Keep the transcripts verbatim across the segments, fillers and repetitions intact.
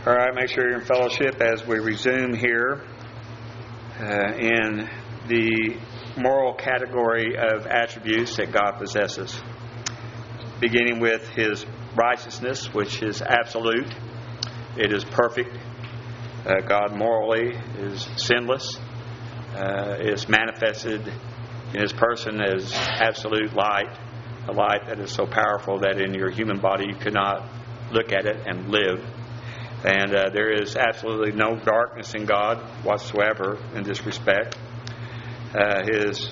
All right, make sure you're in fellowship as we resume here uh, in the moral category of attributes that God possesses. Beginning with His righteousness, which is absolute. It is perfect. Uh, God morally is sinless. Uh, is manifested in His person as absolute light, a light that is so powerful that in your human body you could not look at it and live. And uh, there is absolutely no darkness in God whatsoever in this respect. Uh, his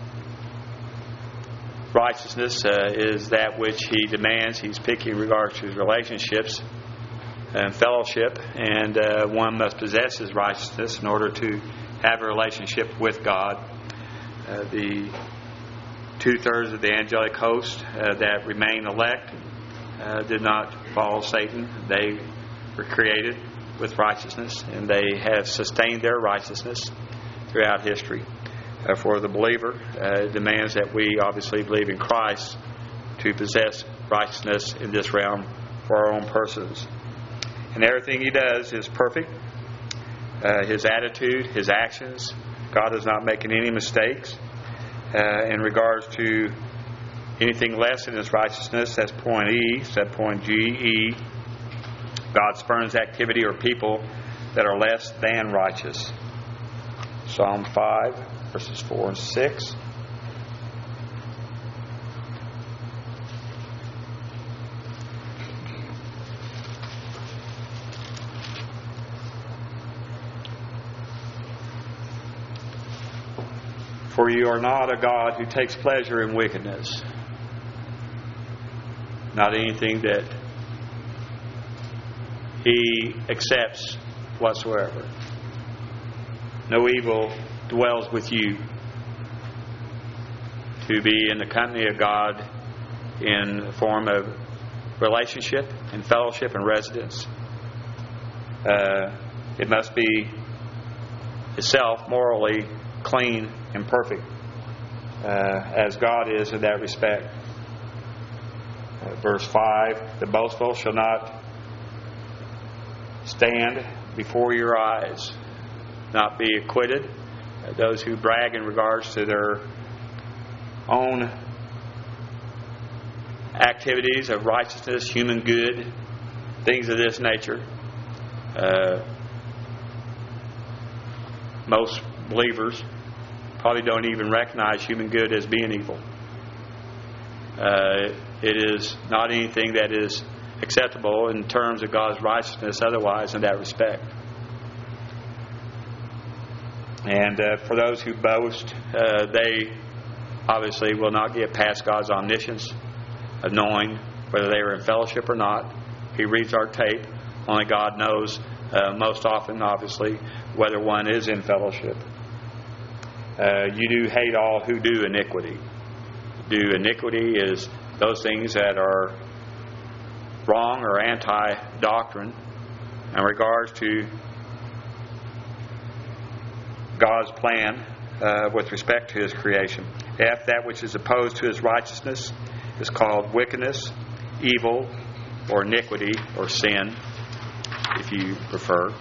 righteousness uh, is that which He demands. He's picky in regards to His relationships and fellowship. And uh, one must possess His righteousness in order to have a relationship with God. Uh, the two-thirds of the angelic host uh, that remain elect uh, did not follow Satan. They were created with righteousness, and they have sustained their righteousness throughout history. Uh, for the believer, uh, it demands that we obviously believe in Christ to possess righteousness in this realm for our own persons. And everything He does is perfect. Uh, his attitude, His actions, God is not making any mistakes. Uh, in regards to anything less than His righteousness, that's point E, that's point G, E. God spurns activity or people that are less than righteous. Psalm five, verses four and six. For you are not a God who takes pleasure in wickedness. Not anything that He accepts whatsoever. No evil dwells with you. To be in the company of God in the form of relationship and fellowship and residence. Uh, it must be itself morally clean and perfect, uh, as God is in that respect. Uh, verse five, the boastful shall not stand before your eyes, not be acquitted. Uh, those who brag in regards to their own activities of righteousness, human good, things of this nature. Uh, most believers probably don't even recognize human good as being evil. Uh, it is not anything that is acceptable in terms of God's righteousness otherwise in that respect. And uh, for those who boast, uh, they obviously will not get past God's omniscience of knowing whether they are in fellowship or not. He reads our tape. Only God knows uh, most often, obviously, whether one is in fellowship. Uh, you do hate all who do iniquity. Do iniquity is those things that are wrong or anti-doctrine in regards to God's plan uh, with respect to His creation. F, that which is opposed to His righteousness, is called wickedness, evil, or iniquity, or sin, if you prefer.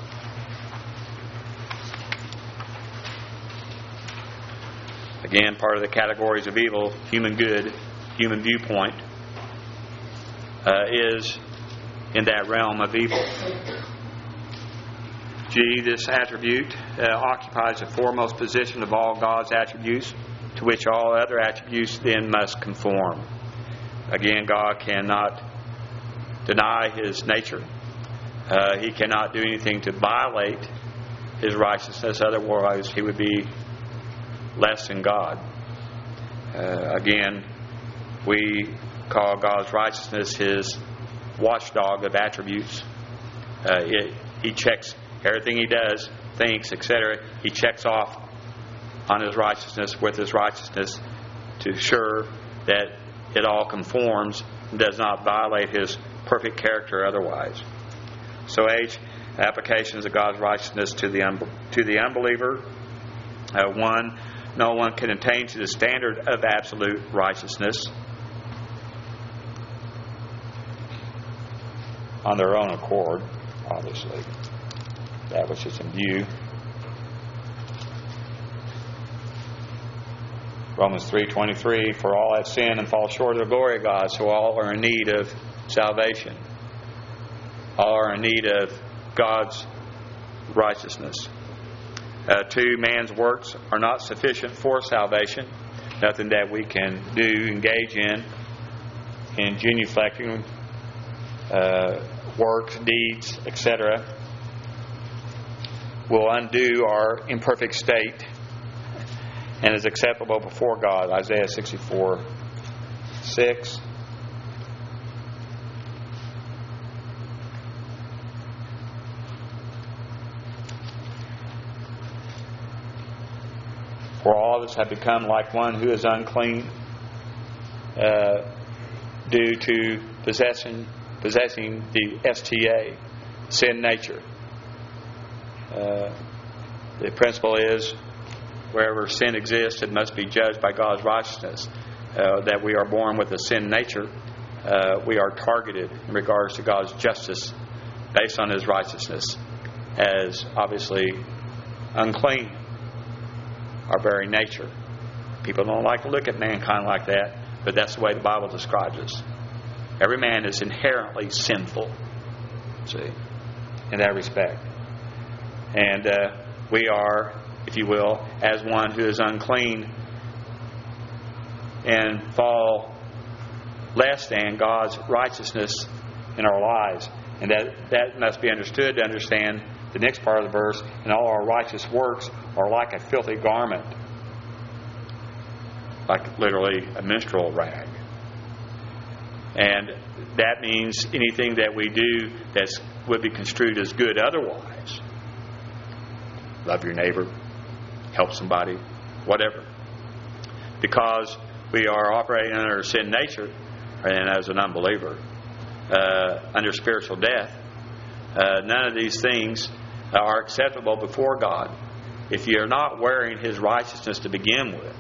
Again, part of the categories of evil, human good, human viewpoint, uh, is in that realm of evil. G, this attribute uh, occupies the foremost position of all God's attributes, to which all other attributes then must conform. Again, God cannot deny His nature. Uh, he cannot do anything to violate His righteousness, otherwise He would be less than God. Uh, again, we call God's righteousness His watchdog of attributes. Uh, it, he checks everything He does, thinks, et cetera. He checks off on His righteousness with His righteousness to ensure that it all conforms and does not violate His perfect character otherwise. So H, applications of God's righteousness to the un- to the unbeliever. Uh, one, no one can attain to the standard of absolute righteousness on their own accord. obviously, that which is in view. Romans three twenty-three, for all have sinned and fall short of the glory of God, so all are in need of salvation. All are in need of God's righteousness. Uh, two, man's works are not sufficient for salvation. Nothing that we can do, engage in, in genuflecting, uh, works, deeds, et cetera, will undo our imperfect state and is acceptable before God. Isaiah sixty-four six. For all of us have become like one who is unclean, uh, due to possessing possessing the S T A, sin nature. Uh, the principle is, wherever sin exists, it must be judged by God's righteousness. Uh, that we are born with a sin nature, uh, we are targeted in regards to God's justice based on His righteousness as obviously unclean, our very nature. People don't like to look at mankind like that, but that's the way the Bible describes us. Every man is inherently sinful, see, in that respect. And uh, we are, if you will, as one who is unclean and fall less than God's righteousness in our lives. And that, that must be understood to understand the next part of the verse, and all our righteous works are like a filthy garment, like literally a menstrual rag. And that means anything that we do that would be construed as good otherwise. Love your neighbor, help somebody, whatever. Because we are operating under sin nature, and as an unbeliever, uh, under spiritual death, uh, none of these things are acceptable before God. If you're not wearing His righteousness to begin with,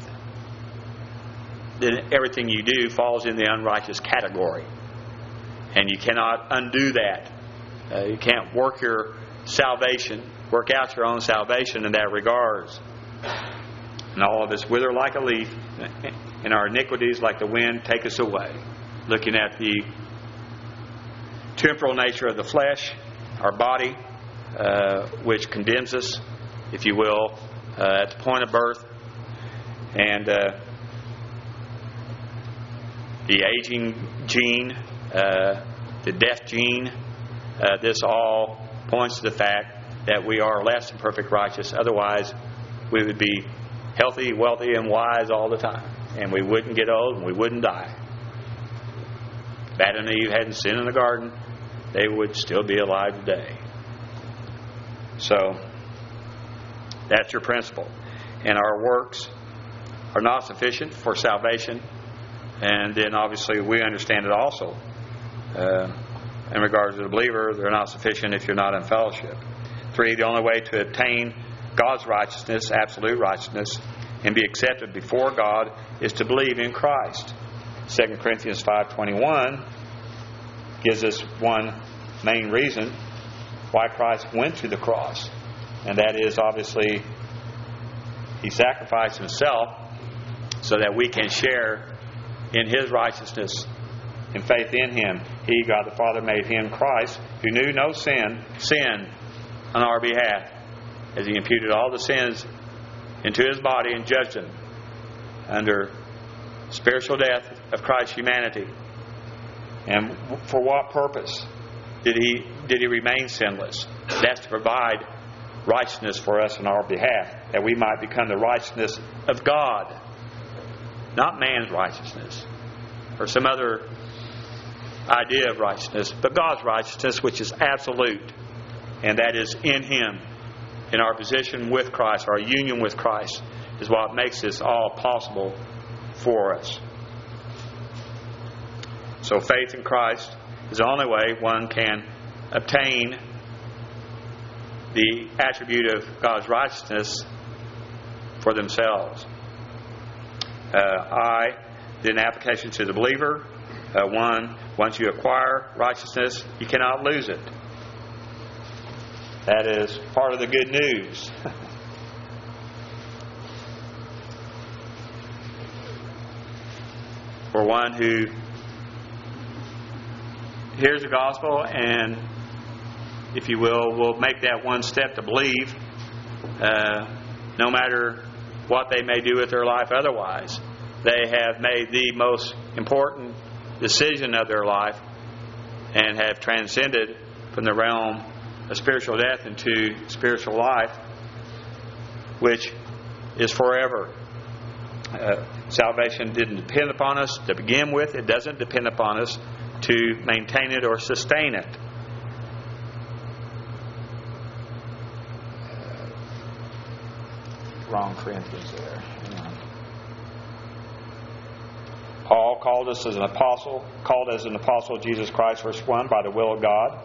then everything you do falls in the unrighteous category. And you cannot undo that. Uh, you can't work your salvation, work out your own salvation in that regards. And all of us wither like a leaf, and our iniquities like the wind take us away. Looking at the temporal nature of the flesh, our body, uh, which condemns us, if you will, uh, at the point of birth, and uh, the aging gene, uh, the death gene, uh, this all points to the fact that we are less than perfect righteous. Otherwise, we would be healthy, wealthy, and wise all the time, and we wouldn't get old and we wouldn't die. If Adam and Eve hadn't sinned in the garden, they would still be alive today. So, that's your principle. And our works are not sufficient for salvation. And then obviously we understand it also. Uh, in regards to the believer, they're not sufficient if you're not in fellowship. Three, the only way to obtain God's righteousness, absolute righteousness, and be accepted before God is to believe in Christ. Second Corinthians five twenty-one gives us one main reason why Christ went to the cross. And that is obviously He sacrificed Himself so that we can share in His righteousness and faith in Him. He, God the Father, made Him, Christ, who knew no sin, sin on our behalf, as He imputed all the sins into His body and judged them under spiritual death of Christ's humanity. And for what purpose did He did He remain sinless? That's to provide righteousness for us on our behalf, that we might become the righteousness of God, not man's righteousness or some other idea of righteousness, but God's righteousness, which is absolute, and that is in Him. In our position with Christ, our union with Christ, is what makes this all possible for us. So faith in Christ is the only way one can obtain the attribute of God's righteousness for themselves. Uh, I, then application to the believer. Uh, one, once you acquire righteousness, you cannot lose it. That is part of the good news. For one who hears the gospel and, if you will, will make that one step to believe, uh, no matter what they may do with their life otherwise. They have made the most important decision of their life and have transcended from the realm of spiritual death into spiritual life, which is forever. Uh, salvation didn't depend upon us to begin with. It doesn't depend upon us to maintain it or sustain it. Uh, wrong Corinthians there. Paul called us as an apostle, called as an apostle of Jesus Christ, verse one, by the will of God.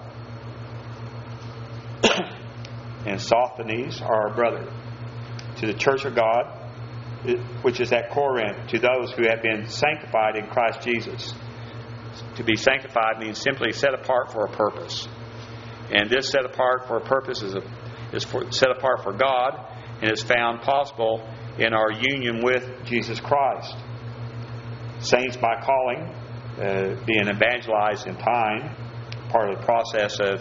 And Sosthenes, our brother, to the church of God, which is at Corinth, to those who have been sanctified in Christ Jesus. To be sanctified means simply set apart for a purpose. And this set apart for a purpose is, a, is for, set apart for God, and is found possible in our union with Jesus Christ. Saints by calling, uh, being evangelized in time, part of the process of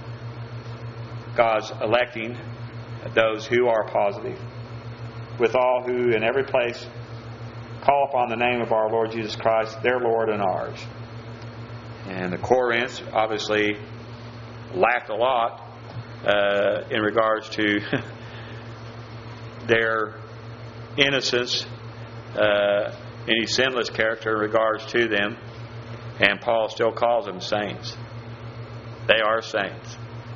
God's electing those who are positive, with all who in every place call upon the name of our Lord Jesus Christ, their Lord and ours. And the Corinthians obviously lacked a lot uh, in regards to their innocence, uh, any sinless character in regards to them, and Paul still calls them saints. They are saints.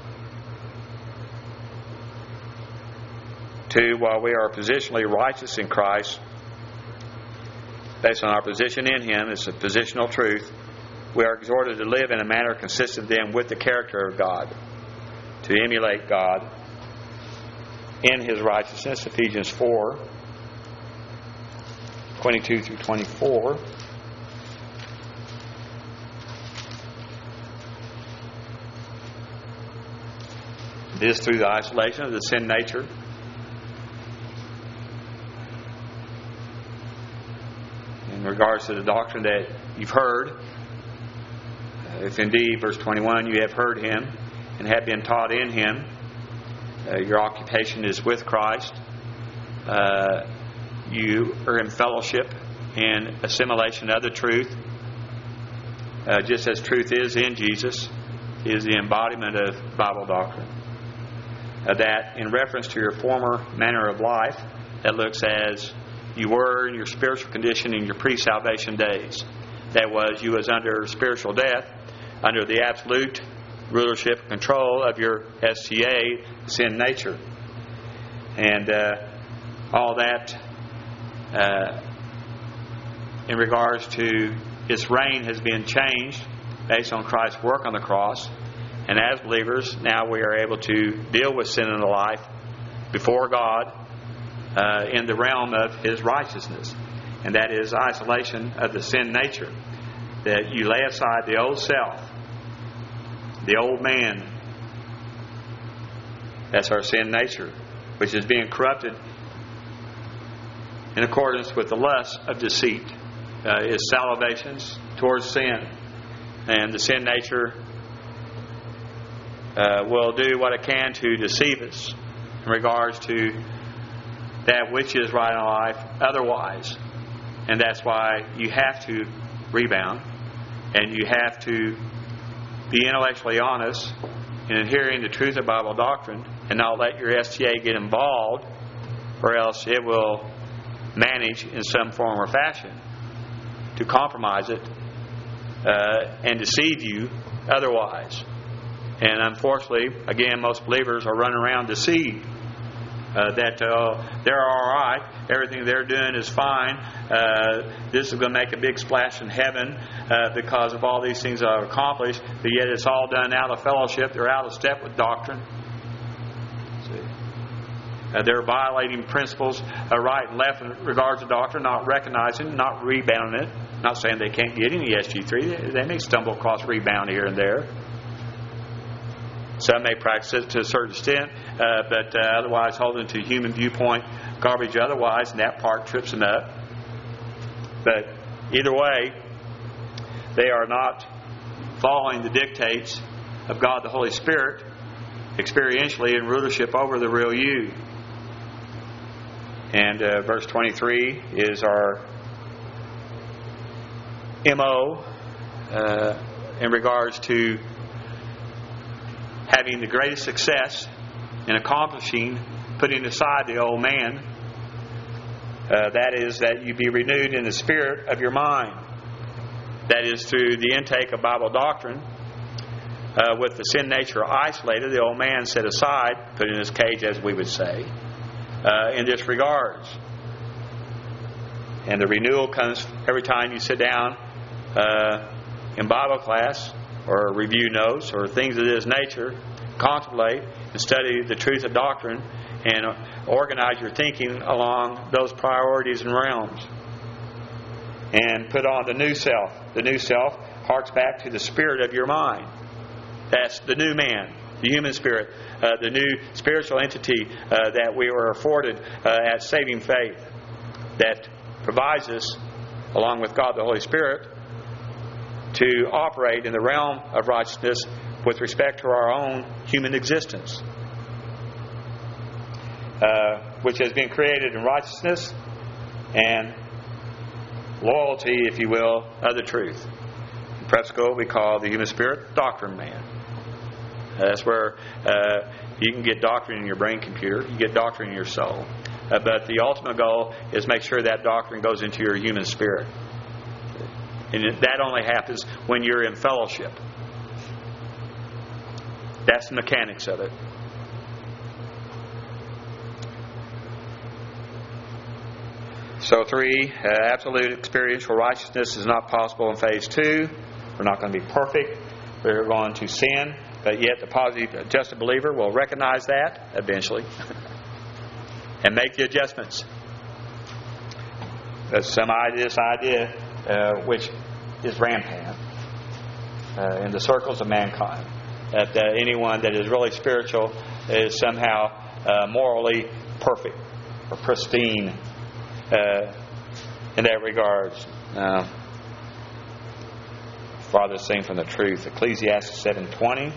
Two, while we are positionally righteous in Christ, based on our position in Him, it's a positional truth, we are exhorted to live in a manner consistent then with the character of God, to emulate God in His righteousness, Ephesians four, twenty-two through twenty-four. This through the isolation of the sin nature, in regards to the doctrine that you've heard, if indeed, verse twenty-one, you have heard Him and have been taught in Him, uh, your occupation is with Christ, uh, you are in fellowship and assimilation of the truth, uh, just as truth is in Jesus, is the embodiment of Bible doctrine. Uh, that in reference to your former manner of life, that looks as you were in your spiritual condition in your pre-salvation days. That was, you was under spiritual death, under the absolute rulership and control of your S T A, sin nature. And uh, all that uh, in regards to its reign has been changed based on Christ's work on the cross. And as believers, now we are able to deal with sin in the life before God uh, in the realm of His righteousness. And that is isolation of the sin nature. That you lay aside the old self, the old man. That's our sin nature, which is being corrupted in accordance with the lust of deceit. Uh, is salivations towards sin. And the sin nature uh, will do what it can to deceive us in regards to that which is right in life otherwise. And that's why you have to rebound, and you have to be intellectually honest in adhering to the truth of Bible doctrine and not let your S T A get involved, or else it will manage in some form or fashion to compromise it uh, and deceive you otherwise. And unfortunately, again, most believers are running around deceived. Uh, that uh, they're all right, everything they're doing is fine, uh, this is going to make a big splash in heaven uh, because of all these things I've accomplished, but yet it's all done out of fellowship. They're out of step with doctrine. See? Uh, they're violating principles uh, right and left in regards to doctrine, not recognizing, not rebounding it. Not saying they can't get any S G three. They, they may stumble across rebound here and there. Some may practice it to a certain extent, uh, but uh, otherwise holding to human viewpoint garbage otherwise, and that part trips them up. But either way, they are not following the dictates of God the Holy Spirit experientially in rulership over the real you. And uh, verse twenty-three is our M O uh, in regards to having the greatest success in accomplishing putting aside the old man. Uh, that is that you be renewed in the spirit of your mind. That is through the intake of Bible doctrine. Uh, with the sin nature isolated, the old man set aside, put in his cage, as we would say, uh, in this regards. And the renewal comes every time you sit down uh, in Bible class or review notes or things of this nature, contemplate and study the truth of doctrine and organize your thinking along those priorities and realms. And put on the new self. The new self harks back to the spirit of your mind. That's the new man, the human spirit, uh, the new spiritual entity uh, that we were afforded uh, at saving faith, that provides us, along with God the Holy Spirit, to operate in the realm of righteousness with respect to our own human existence, uh, which has been created in righteousness and loyalty, if you will, of the truth. In prep school, we call the human spirit doctrine man. Uh, that's where uh, you can get doctrine in your brain computer, you get doctrine in your soul. Uh, but the ultimate goal is make sure that doctrine goes into your human spirit. And that only happens when you're in fellowship. That's the mechanics of it. So three, uh, absolute experiential righteousness is not possible in phase two. We're not going to be perfect. We're going to sin. But yet the positive, just a believer will recognize that eventually and make the adjustments. There's some idea, this idea uh, which is rampant uh, in the circles of mankind, that uh, anyone that is really spiritual is somehow uh, morally perfect or pristine uh, in that regards. Uh, farthest thing from the truth. Ecclesiastes seven twenty.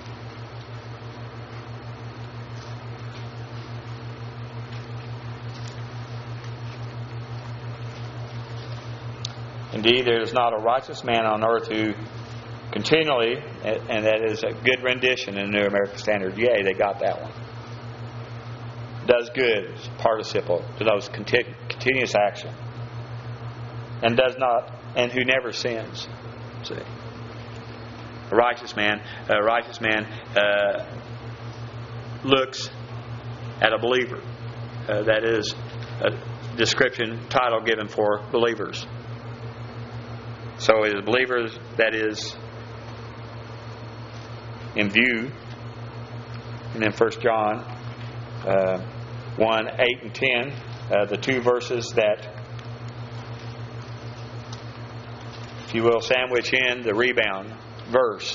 Indeed, there is not a righteous man on earth who continually, and that is a good rendition in the New American Standard. Yea, they got that one. Does good, participle, denotes continu- continuous action. And does not, and who never sins. See, a righteous man, a righteous man uh, looks at a believer. Uh, that is a description, title given for believers. So it is believers that is in view. And then First John uh, one, eight and ten, uh, the two verses that, if you will, sandwich in the rebound verse.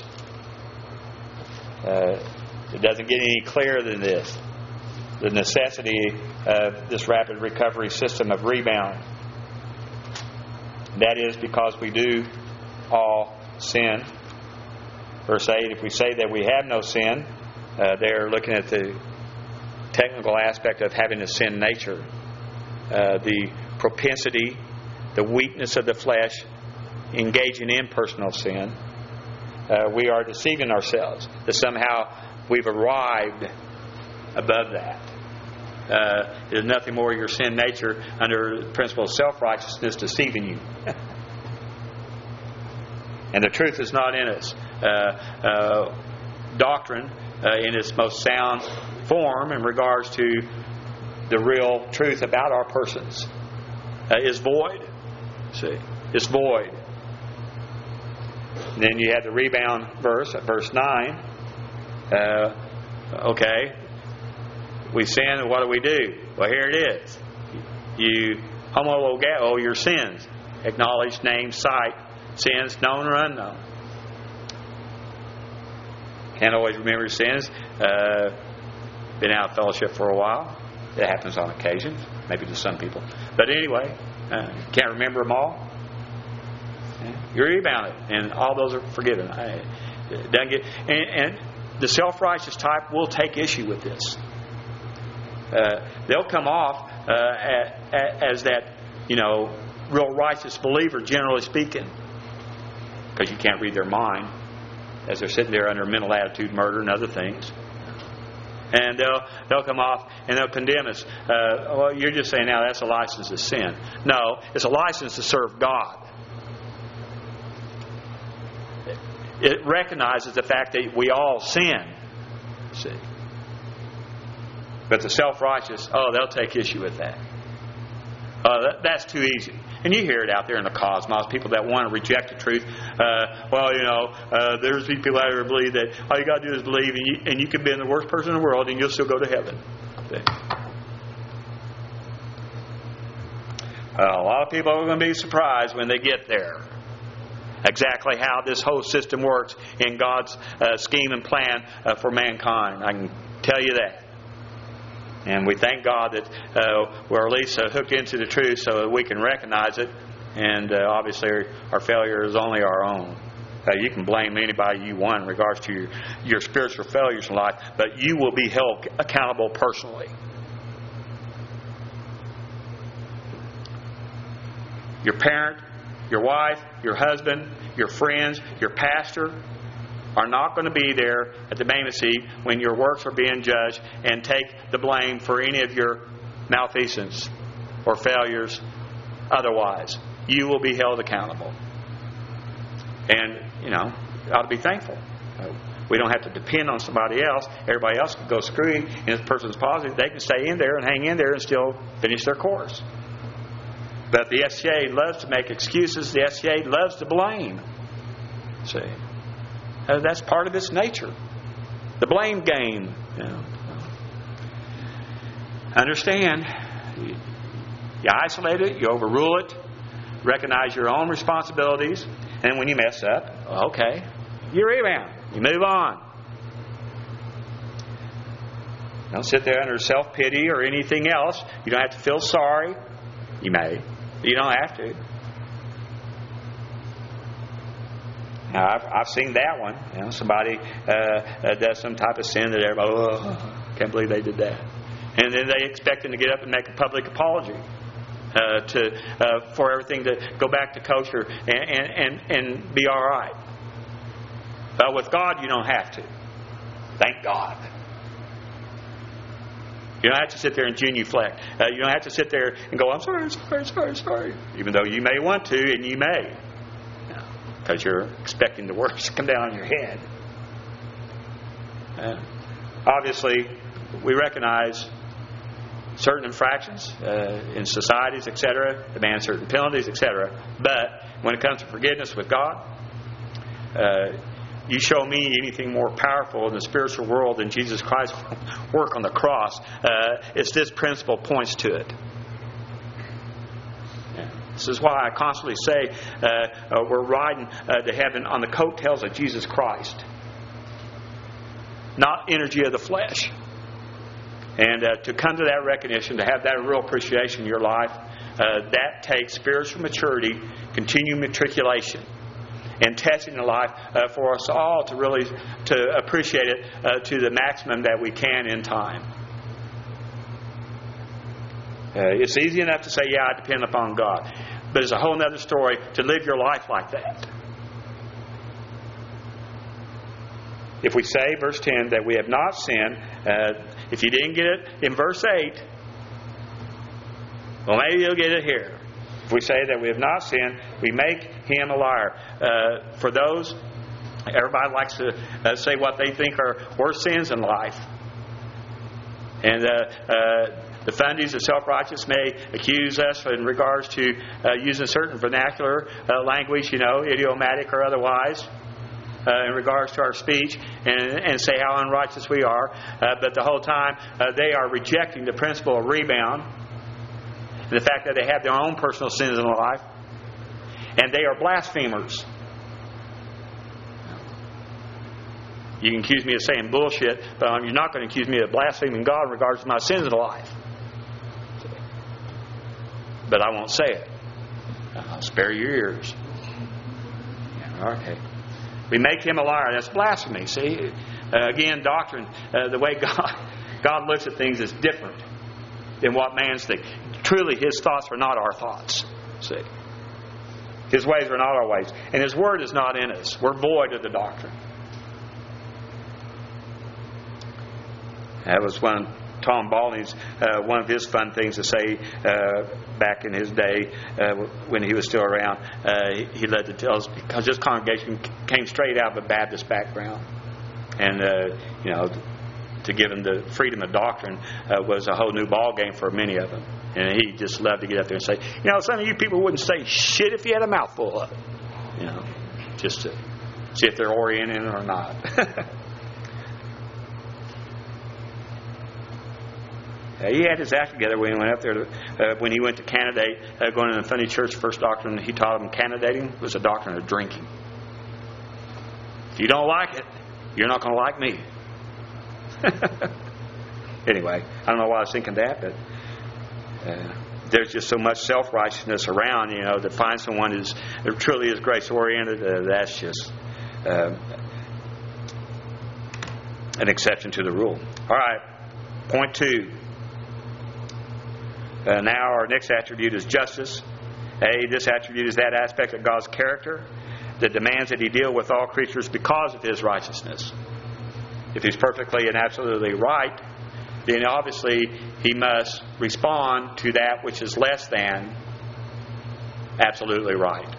Uh, it doesn't get any clearer than this. The necessity of this rapid recovery system of rebound. That is because we do all sin. Verse eight, if we say that we have no sin, uh, they're looking at the technical aspect of having a sin nature. Uh, the propensity, the weakness of the flesh, engaging in personal sin. Uh, we are deceiving ourselves that somehow we've arrived above that. Uh, there's nothing more your sin nature under the principle of self-righteousness deceiving you. And the truth is not in us. Uh, uh, doctrine uh, in its most sound form in regards to the real truth about our persons uh, is void. See, it's void. And then you have the rebound verse at verse nine. Uh, okay. We sin, and what do we do? Well, here it is. You homologeo your sins. Acknowledge, name, cite, sins known or unknown. Can't always remember your sins. Uh, been out of fellowship for a while. It happens on occasion, maybe to some people. But anyway, uh, can't remember them all. You're rebounded, and all those are forgiven. I, it doesn't get, and, and the self-righteous type will take issue with this. Uh, they'll come off uh, at, at, as that, you know, real righteous believer, generally speaking, because you can't read their mind as they're sitting there under mental attitude murder and other things. And they'll they'll come off and they'll condemn us. Uh, well, you're just saying now that's a license to sin. No, it's a license to serve God. It recognizes the fact that we all sin. See, but the self-righteous, oh, they'll take issue with that. Uh, that that's too easy. And you hear it out there in the cosmos, people that want to reject the truth. Uh, well, you know, uh, there's these people out there who believe that all you got to do is believe, and you, and you can be the worst person in the world, and you'll still go to heaven. Well, a lot of people are going to be surprised when they get there. Exactly how this whole system works in God's uh, scheme and plan uh, for mankind. I can tell you that. And we thank God that uh, we're at least uh, hooked into the truth so that we can recognize it. And uh, obviously our failure is only our own. Uh, you can blame anybody you want in regards to your, your spiritual failures in life, but you will be held accountable personally. Your parent, your wife, your husband, your friends, your pastor are not going to be there at the Bema seat when your works are being judged and take the blame for any of your malfeasance or failures otherwise. You will be held accountable. And, you know, you ought to be thankful. We don't have to depend on somebody else. Everybody else can go screwing, and if the person's positive, they can stay in there and hang in there and still finish their course. But the S C A loves to make excuses. The S C A loves to blame. See? Uh, that's part of its nature. The blame game. You know. Understand, you, you isolate it, you overrule it, recognize your own responsibilities, and when you mess up, okay, you rebound. You move on. Don't sit there under self-pity or anything else. You don't have to feel sorry. You may. But you don't have to. Now, I've, I've seen that one. You know, somebody uh, uh, does some type of sin that everybody, oh, can't believe they did that. And then they expect them to get up and make a public apology uh, to uh, for everything to go back to kosher and, and, and, and be all right. But with God, you don't have to. Thank God. You don't have to sit there and genuflect. Uh, you don't have to sit there and go, I'm sorry, sorry, sorry, sorry. Even though you may want to, and you may. Because you're expecting the worst to come down on your head. Uh, obviously, we recognize certain infractions uh, in societies, et cetera, demand certain penalties, et cetera. But when it comes to forgiveness with God, uh, you show me anything more powerful in the spiritual world than Jesus Christ's work on the cross. Uh, it's this principle points to it. This is why I constantly say uh, uh, we're riding uh, to heaven on the coattails of Jesus Christ, not energy of the flesh. And uh, to come to that recognition, to have that real appreciation in your life, uh, that takes spiritual maturity, continued matriculation, and testing in life uh, for us all to really to appreciate it uh, to the maximum that we can in time. Uh, it's easy enough to say, yeah, I depend upon God. But it's a whole other story to live your life like that. If we say, verse ten, that we have not sinned, uh, if you didn't get it in verse eight, well, maybe you'll get it here. If we say that we have not sinned, we make him a liar. Uh, for those, everybody likes to uh, say what they think are worst sins in life. And uh, uh, the fundies, the self-righteous, may accuse us in regards to uh, using certain vernacular uh, language, you know, idiomatic or otherwise, uh, in regards to our speech, and, and say how unrighteous we are. Uh, but the whole time, uh, they are rejecting the principle of rebound, and the fact that they have their own personal sins in life, and they are blasphemers. You can accuse me of saying bullshit, but um, you're not going to accuse me of blaspheming God in regards to my sins in life. But I won't say it. I'll spare your ears. Yeah, okay. We make him a liar. That's blasphemy. See? Uh, again, doctrine, uh, the way God, God looks at things is different than what man's think. Truly, his thoughts are not our thoughts. See? His ways are not our ways. And his word is not in us. We're void of the doctrine. That was one of Tom Baldwin's, uh, one of his fun things to say uh, back in his day uh, when he was still around. Uh, he, he led to tell us because his congregation came straight out of a Baptist background. And, uh, you know, to give them the freedom of doctrine uh, was a whole new ball game for many of them. And he just loved to get up there and say, you know, some of you people wouldn't say shit if you had a mouthful of it. You know, just to see if they're oriented or not. Uh, he had his act together when he went up there. To, uh, when he went to candidate, uh, going to the funny church, first doctrine he taught them candidating was a doctrine of drinking. If you don't like it, you're not going to like me. Anyway, I don't know why I was thinking that, but uh, there's just so much self-righteousness around, you know, to find someone who's that truly is grace-oriented, uh, that's just uh, an exception to the rule. All right, point two. Uh, now our next attribute is justice. A, this attribute is that aspect of God's character that demands that He deal with all creatures because of His righteousness. If He's perfectly and absolutely right, then obviously He must respond to that which is less than absolutely right.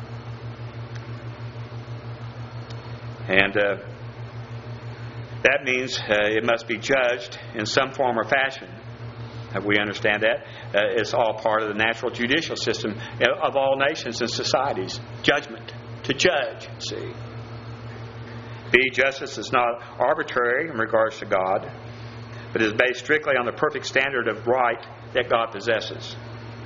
And uh, that means uh, it must be judged in some form or fashion. We understand that. Uh, it's all part of the natural judicial system of all nations and societies. Judgment. To judge, see. B, justice is not arbitrary in regards to God, but is based strictly on the perfect standard of right that God possesses.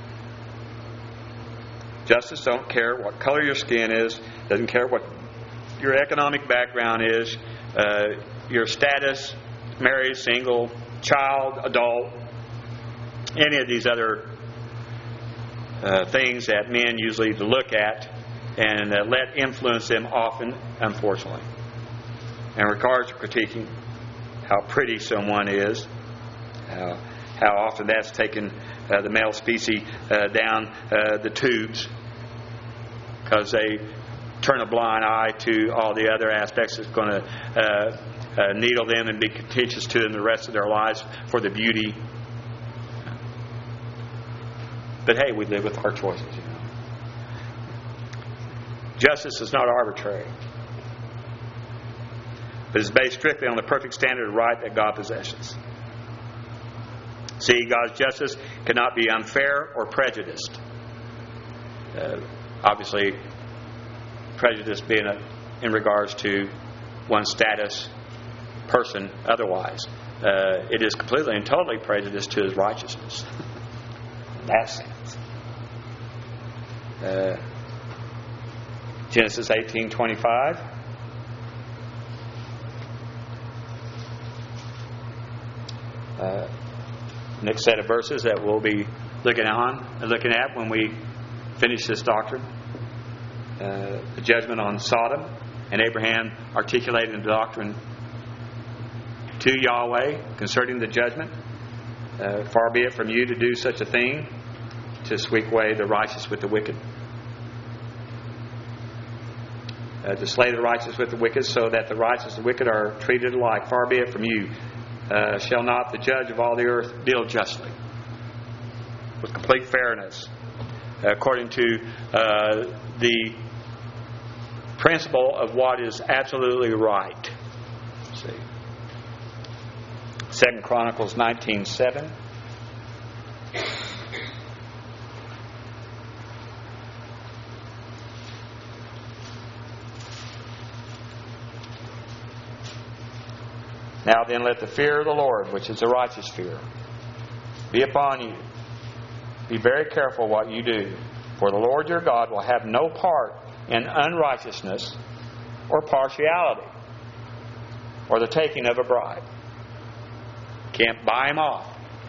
Justice don't care what color your skin is, doesn't care what your economic background is, uh, your status, married, single, child, adult, any of these other uh, things that men usually look at and uh, let influence them often, unfortunately. In regards to critiquing how pretty someone is, how, how often that's taken uh, the male species uh, down uh, the tubes because they turn a blind eye to all the other aspects that's going to uh, uh, needle them and be contentious to them the rest of their lives for the beauty. But hey, we live with our choices, you know. Justice is not arbitrary, but is based strictly on the perfect standard of right that God possesses. See, God's justice cannot be unfair or prejudiced. Uh, obviously, prejudice being a, in regards to one's status, person, otherwise. Uh, it is completely and totally prejudiced to His righteousness. In that sense. Uh, Genesis eighteen twenty-five. Uh, next set of verses that we'll be looking on, looking at when we finish this doctrine. Uh, the judgment on Sodom, and Abraham articulated the doctrine to Yahweh concerning the judgment. Uh, far be it from you to do such a thing, to sweep away the righteous with the wicked. Uh, to slay the righteous with the wicked, so that the righteous and the wicked are treated alike. Far be it from you. Uh, shall not the judge of all the earth deal justly, with complete fairness, according to uh, the principle of what is absolutely right. Let's see. Second Chronicles nineteen seven. Now then, let the fear of the Lord, which is the righteous fear, be upon you. Be very careful what you do, for the Lord your God will have no part in unrighteousness or partiality. or the taking of a bribe. Can't buy him off.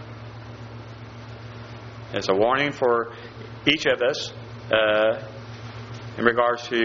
It's a warning for each of us uh, in regards to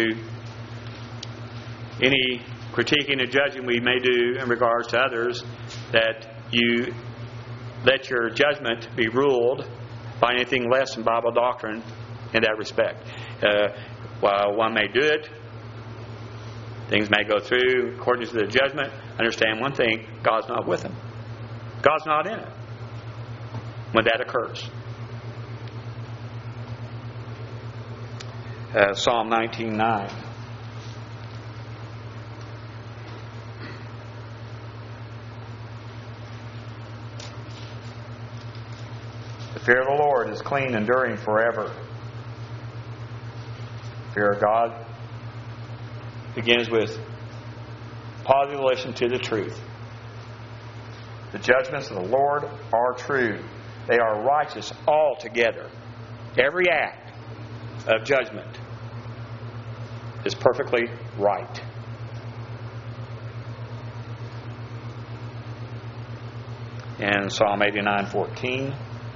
any critiquing and judging we may do in regards to others, that you let your judgment be ruled by anything less than Bible doctrine in that respect. Uh, while one may do it, things may go through according to the judgment. Understand one thing: God's not with them. God's not in it when that occurs. Uh, Psalm nineteen nine. The fear of the Lord is clean, enduring forever. Fear of God begins with positive relation to the truth. The judgments of the Lord are true. They are righteous altogether. Every act of judgment is perfectly right. And Psalm eighty-nine fourteen.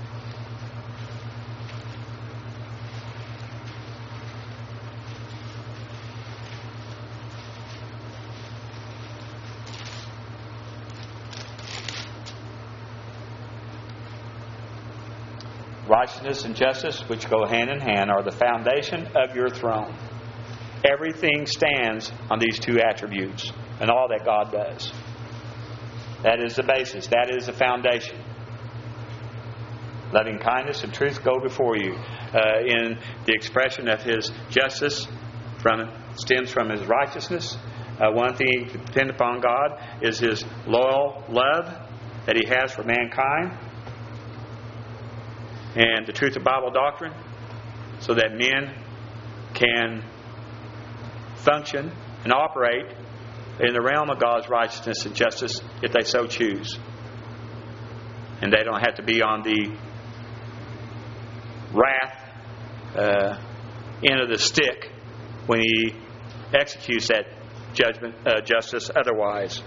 Righteousness and justice, which go hand in hand, are the foundation of your throne. Everything stands on these two attributes and all that God does. That is the basis. That is the foundation. Loving kindness and truth go before you. Uh, in the expression of His justice from stems from His righteousness. Uh, one thing to depend upon God is His loyal love that He has for mankind. And the truth of Bible doctrine, so that men can function and operate in the realm of God's righteousness and justice if they so choose. And they don't have to be on the wrath uh, end of the stick when He executes that judgment, uh, justice otherwise.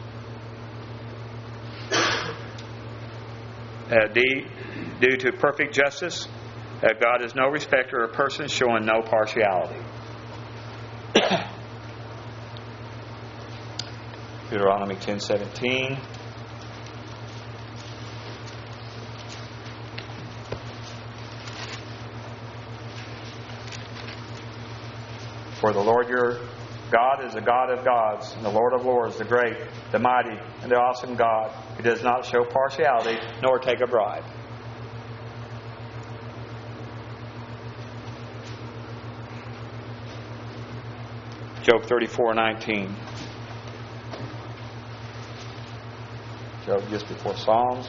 Uh, D, due to perfect justice, uh, God is no respecter of persons, showing no partiality. Deuteronomy ten seventeen. For the Lord your God is the God of gods, and the Lord of lords, the great, the mighty, and the awesome God, who does not show partiality, nor take a bribe. Job thirty-four nineteen. Job just before Psalms.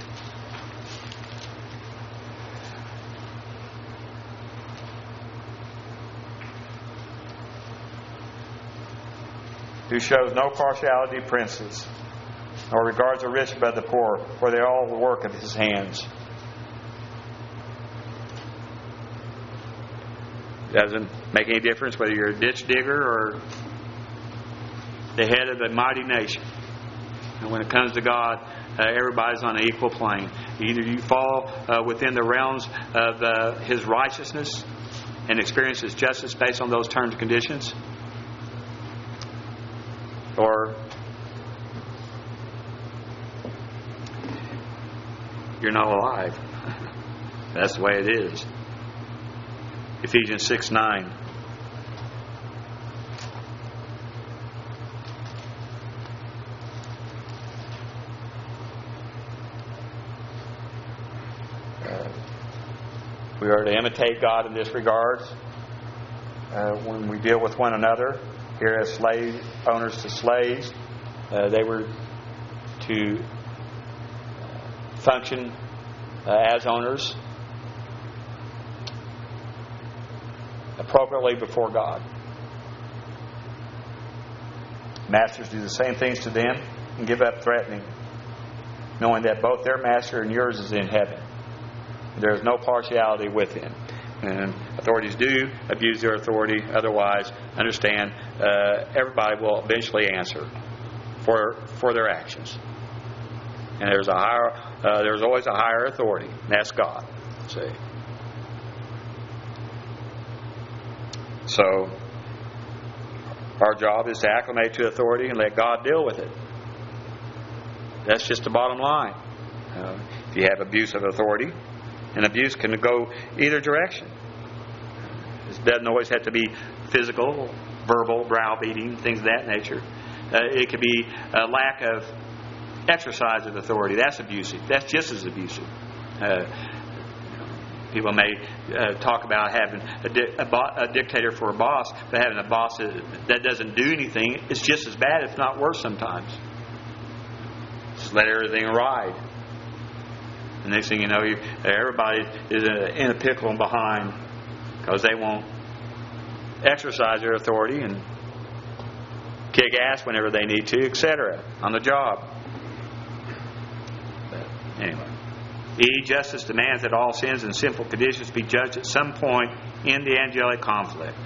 Who shows no partiality to princes, nor regards the rich above the poor, for they are all the work of His hands. Doesn't make any difference whether you're a ditch digger or the head of a mighty nation. And when it comes to God, uh, everybody's on an equal plane. Either you fall uh, within the realms of uh, His righteousness and experience His justice based on those terms and conditions, or you're not alive. That's the way it is. Ephesians six nine. Uh, we are to imitate God in this regard uh, when we deal with one another. Here as slave owners to slaves, uh, they were to function uh, as owners appropriately before God. Masters do the same things to them and give up threatening, knowing that both their master and yours is in heaven. There is no partiality with Him. And authorities do abuse their authority. Otherwise, understand, uh, everybody will eventually answer for for their actions. And there's a higher, uh, there's always a higher authority, and that's God. See. So our job is to acclimate to authority and let God deal with it. That's just the bottom line. Uh, if you have abuse of authority, and abuse can go either direction. It doesn't always have to be physical, verbal, browbeating, things of that nature. Uh, it could be a lack of exercise of authority. That's abusive. That's just as abusive. Uh, people may uh, talk about having a, di- a, bo- a dictator for a boss, but having a boss that, that doesn't do anything is just as bad, if not worse sometimes. Just let everything ride. The next thing you know, you, everybody is in a, in a pickle and behind because they won't exercise their authority and kick ass whenever they need to, et cetera on the job. But anyway, E, justice demands that all sins and sinful conditions be judged at some point in the angelic conflict.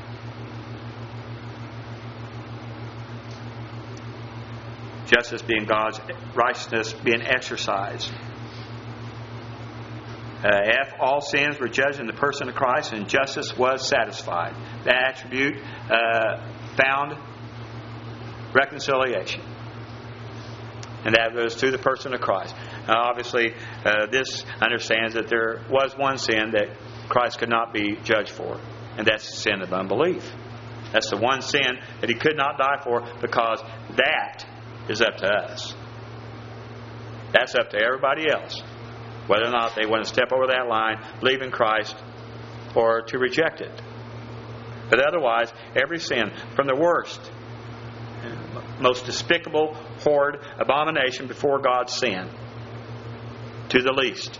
Justice being God's righteousness being exercised. Uh, F, all sins were judged in the person of Christ, and justice was satisfied. That attribute uh, found reconciliation. And that was through the person of Christ. Now, obviously, uh, this understands that there was one sin that Christ could not be judged for, and that's the sin of unbelief. That's the one sin that He could not die for, because that is up to us. That's up to everybody else, whether or not they want to step over that line, believe in Christ, or to reject it. But otherwise, every sin, from the worst, most despicable, horrid abomination before God's sin, to the least.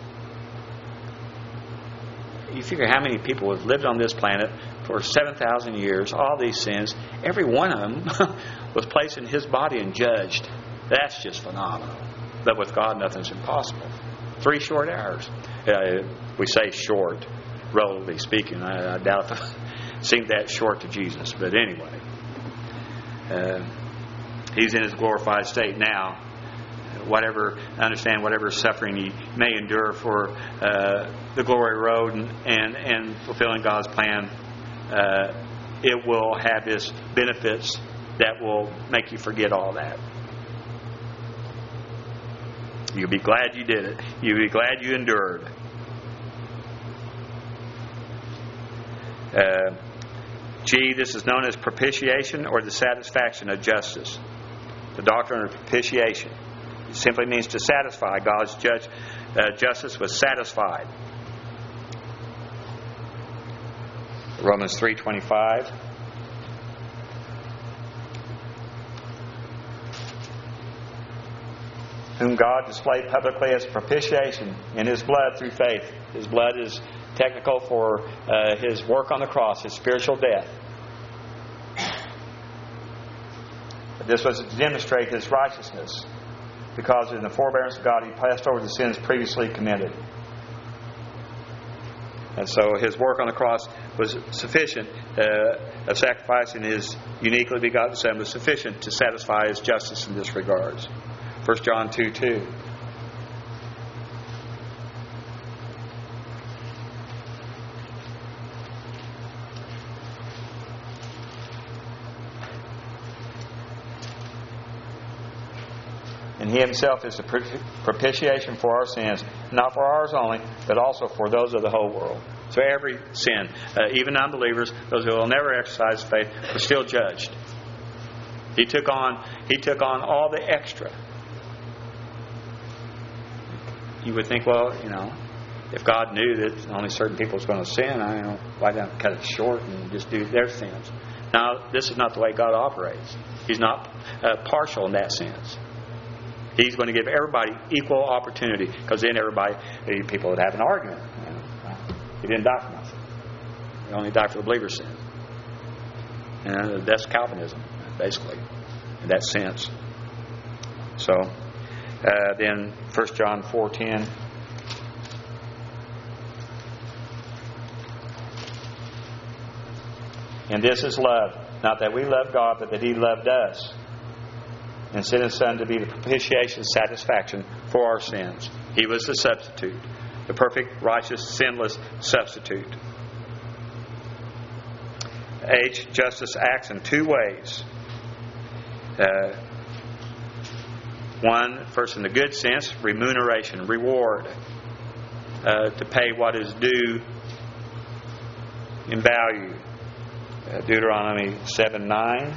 You figure how many people have lived on this planet for seven thousand years, all these sins, every one of them was placed in His body and judged. That's just phenomenal. But with God, nothing's impossible. Three short hours. Uh, we say short, relatively speaking. I, I doubt if it seemed that short to Jesus. But anyway, uh, He's in His glorified state now. Whatever, understand whatever suffering He may endure for uh, the glory road and, and, and fulfilling God's plan, uh, it will have its benefits that will make you forget all that. You'll be glad you did it. You'll be glad you endured. Uh, G, this is known as propitiation, or the satisfaction of justice. The doctrine of propitiation. It simply means to satisfy. God's judge, uh, justice was satisfied. Romans three twenty-five. Whom God displayed publicly as propitiation in His blood through faith. His blood is technical for uh, His work on the cross, His spiritual death. This was to demonstrate His righteousness, because in the forbearance of God He passed over the sins previously committed. And so His work on the cross was sufficient, uh, of sacrificing His uniquely begotten Son was sufficient to satisfy His justice in this regards. First John two two. And He Himself is the propitiation for our sins, not for ours only, but also for those of the whole world. So every sin, uh, even unbelievers, those who will never exercise faith, are still judged. He took on, He took on all the extra. You would think, well, you know, if God knew that only certain people was going to sin, I don't know, why not cut it short and just do their sins? Now, this is not the way God operates. He's not uh, partial in that sense. He's going to give everybody equal opportunity, because then everybody, people would have an argument. You know, He didn't die for nothing. He only died for the believer's sin. And that's Calvinism, basically, in that sense. So, uh, then First John four ten. And this is love, not that we love God, but that He loved us and sent His Son to be the propitiation satisfaction for our sins. He was the substitute, the perfect, righteous, sinless substitute. H. Justice acts in two ways. Uh, one, first in the good sense, remuneration, reward, uh, to pay what is due in value. Uh, Deuteronomy seven nine.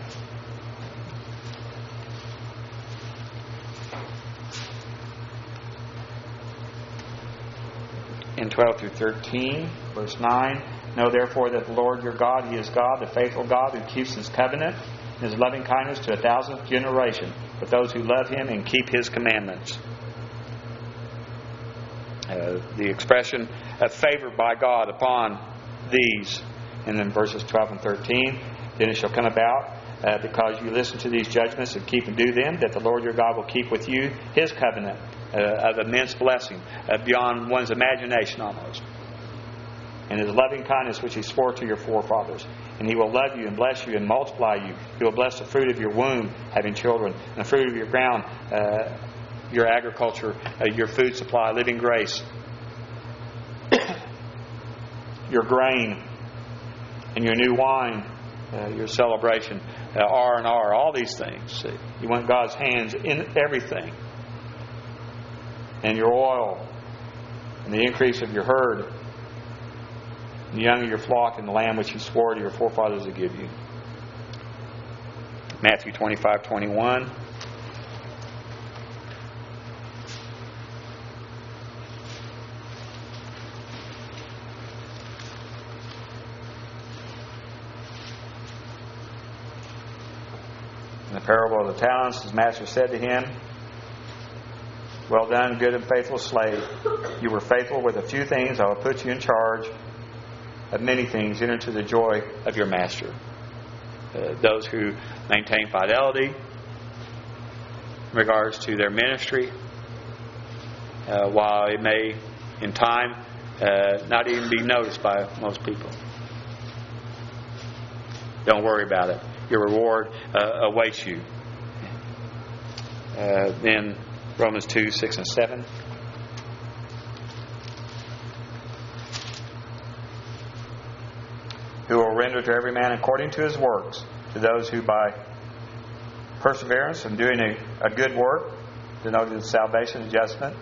In twelve through thirteen, verse nine. Know therefore that the Lord your God, He is God, the faithful God, who keeps His covenant and His loving kindness to a thousandth generation with those who love Him and keep His commandments. Uh, the expression of favor by God upon these. And then verses twelve and thirteen. Then it shall come about, uh, because you listen to these judgments and keep and do them, that the Lord your God will keep with you His covenant uh, of immense blessing, uh, beyond one's imagination almost. And His loving kindness which He swore to your forefathers. And He will love you and bless you and multiply you. He will bless the fruit of your womb, having children, and the fruit of your ground, uh, your agriculture, uh, your food supply, living grace, your grain, and your new wine, uh, your celebration, uh, R and R, all these things. See, you want God's hands in everything. And your oil, and the increase of your herd, and the young of your flock, and the lamb which He swore to your forefathers to give you. Matthew twenty-five twenty-one. In the parable of the talents, His master said to him, Well done, good and faithful slave. You were faithful with a few things. I will put you in charge of many things. Enter into the joy of your master. Uh, those who maintain fidelity in regards to their ministry, uh, while it may, in time, uh, not even be noticed by most people. Don't worry about it. Your reward uh, awaits you. Uh, then Romans two, six and seven. Who will render to every man according to his works, to those who by perseverance and doing a, a good work, denoted salvation and judgment,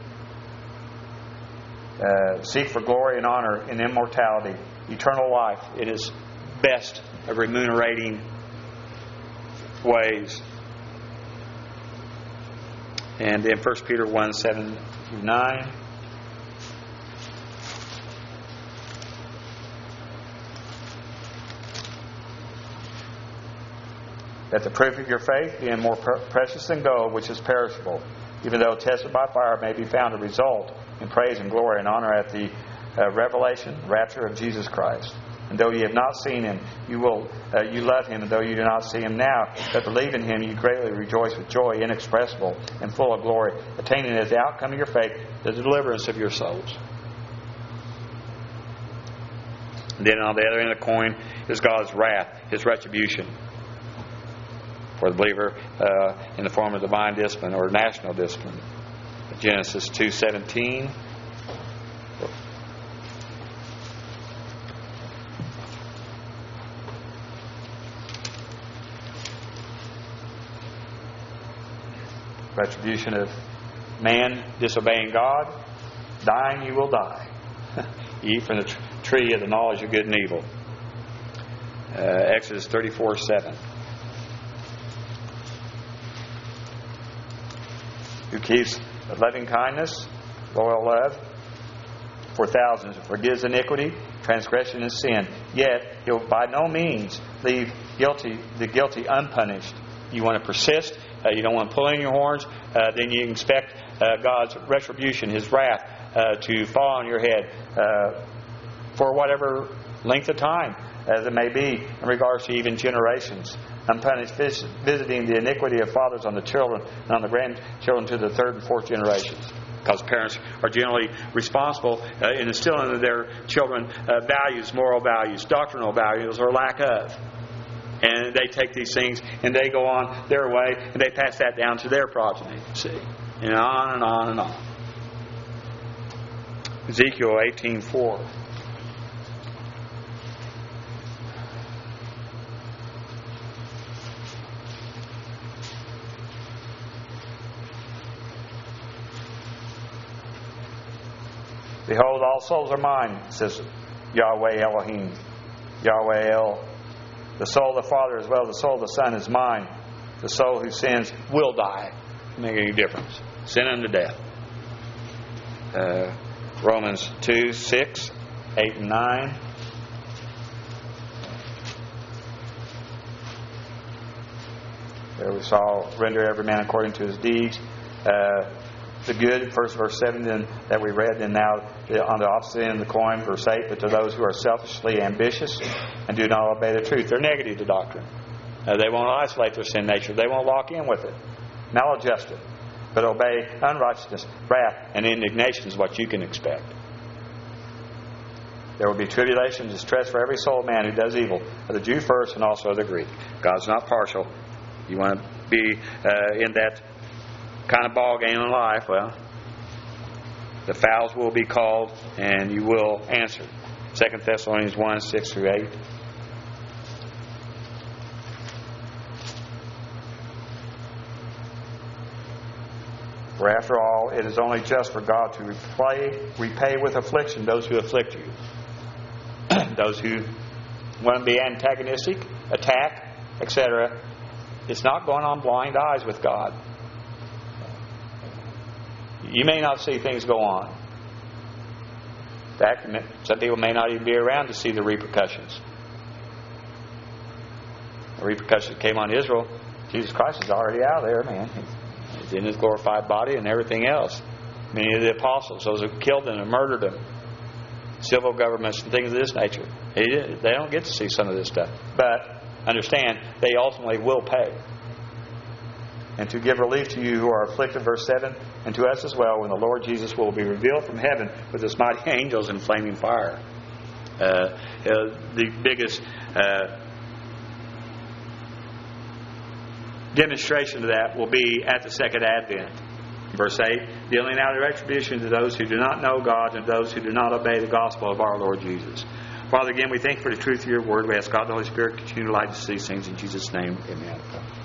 uh, seek for glory and honor and immortality, eternal life. It is best of remunerating ways. And in First Peter one, seven through nine. That the proof of your faith, being more precious than gold, which is perishable, even though tested by fire, may be found to result in praise and glory and honor at the uh, revelation, rapture of Jesus Christ. And though you have not seen Him, you will uh, you love Him. And though you do not see Him now, but believe in Him, you greatly rejoice with joy inexpressible and full of glory, attaining as the outcome of your faith the deliverance of your souls. And then on the other end of the coin is God's wrath, His retribution for the believer uh, in the form of divine discipline or national discipline. Genesis two seventeen. Retribution of man disobeying God. Dying you will die. You eat from the tree of the knowledge of good and evil. Uh, Exodus thirty-four seven. Who keeps loving kindness, loyal love for thousands, forgives iniquity, transgression, and sin. Yet He'll by no means leave guilty the guilty unpunished. You want to persist. Uh, you don't want to pull in your horns. Uh, then you expect uh, God's retribution, His wrath, uh, to fall on your head uh, for whatever length of time as it may be in regards to even generations. Unpunished visiting the iniquity of fathers on the children and on the grandchildren to the third and fourth generations. Because parents are generally responsible uh, in instilling in their children uh, values, moral values, doctrinal values, or lack of. And and they take these things and they go on their way and they pass that down to their progeny. See, and on and on and on. Ezekiel eighteen four. Behold, all souls are mine, says Yahweh Elohim. Yahweh El. The soul of the Father as well as the soul of the Son is mine. The soul who sins will die. Doesn't make any difference. Sin unto death. Uh, Romans two, six, eight, and nine. There we saw, render every man according to his deeds. Uh, the good, first verse seven, then that we read, and now on the opposite end of the coin, verse eight, but to those who are selfishly ambitious and do not obey the truth. They're negative to doctrine. Uh, they won't isolate their sin nature. They won't lock in with it. Maladjust it. But obey unrighteousness, wrath, and indignation is what you can expect. There will be tribulation and distress for every soul man who does evil, of the Jew first and also of the Greek. God's not partial. You want to be uh, in that kind of ball game in life, well, the fowls will be called and you will answer. Second Thessalonians one, six through eight. For after all, it is only just for God to repay, repay with affliction those who afflict you. Those who want to be antagonistic, attack, et cetera. It's not going on blind eyes with God. You may not see things go on. In fact, some people may not even be around to see the repercussions. The repercussions came on Israel. Jesus Christ is already out there, man. He's in His glorified body and everything else. Many of the apostles, those who killed them and murdered them, civil governments and things of this nature, they don't get to see some of this stuff. But understand, they ultimately will pay. And to give relief to you who are afflicted, verse seven, and to us as well, when the Lord Jesus will be revealed from heaven with His mighty angels in flaming fire. Uh, uh, the biggest uh, demonstration of that will be at the second advent. Verse eight, dealing out retribution to those who do not know God and those who do not obey the gospel of our Lord Jesus. Father, again, we thank you for the truth of your word. We ask God the Holy Spirit to continue to light us to these things in Jesus' name. Amen.